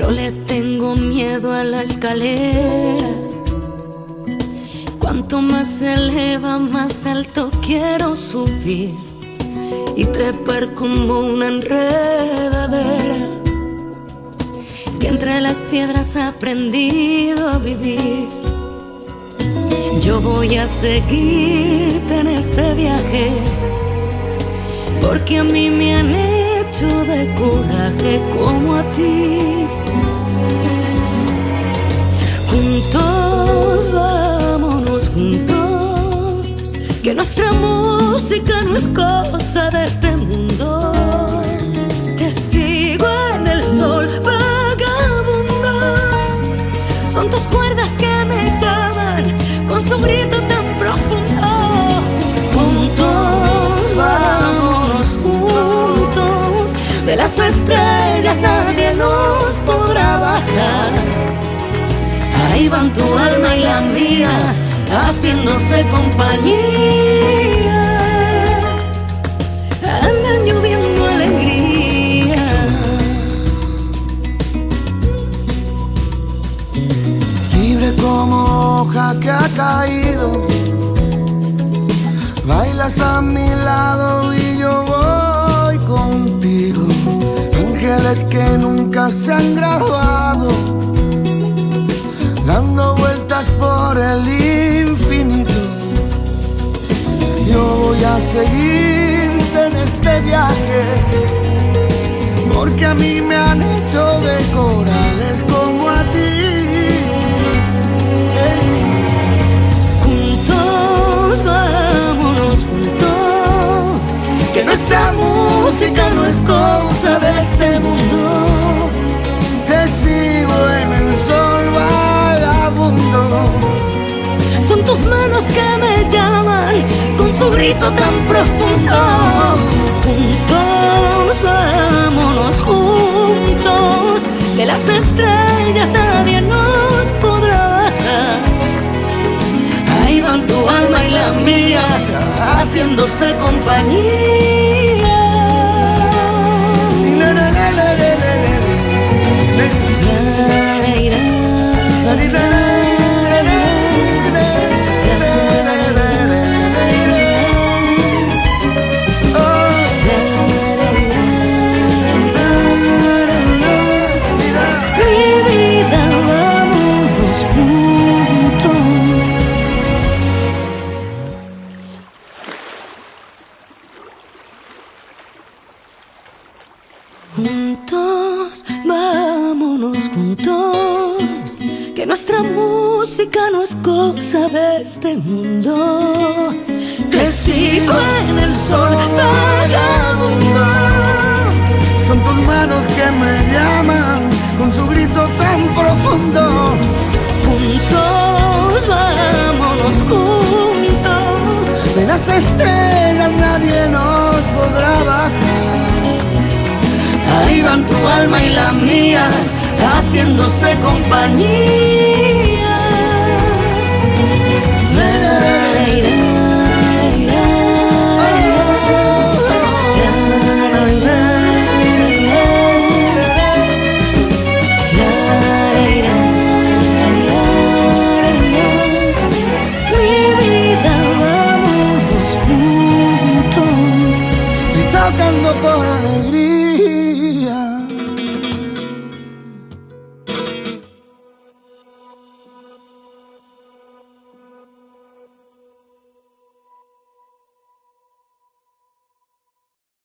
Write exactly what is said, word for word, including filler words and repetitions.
Yo le tengo miedo a la escalera. Cuanto más se eleva, más alto quiero subir y trepar como una enredadera que entre las piedras ha aprendido a vivir. Yo voy a seguirte en este viaje, porque a mí me han hecho de coraje como a ti. Juntos, vámonos juntos, que nuestra música no es cosa de este mundo. Te sigo en el sol, vagabundo. Son tus cuerdas que me llaman con su grito tan profundo. Juntos, vámonos juntos, de las estrellas nadie nos podrá bajar. Ahí van tu alma y la mía, haciéndose compañía. Andan lloviendo alegría. Libre como hoja que ha caído, bailas a mi lado y yo voy contigo. Ángeles que nunca se han graduado, dando vueltas por el infinito. Yo voy a seguirte en este viaje, porque a mí me han hecho de corales como a ti. Hey. Juntos, vámonos juntos, que nuestra música no es cosa de este mundo. Te sigo en el sol, vagabundo. Son tus manos que me llaman con su grito tan profundo. Juntos, vámonos juntos, de las estrellas nadie nos podrá bajar. Ahí van tu alma y la mía, haciéndose compañía. La, la, la, la, la, la, la. La, la, la, la. Juntos, vámonos juntos, que nuestra música no es cosa de este mundo. Te sigo en el sol, vagabundo. Son tus manos que me llaman con su grito tan profundo. Juntos, vámonos juntos, de las estrellas nadie nos podrá bajar. Ahí van tu alma y la mía, haciéndose compañía.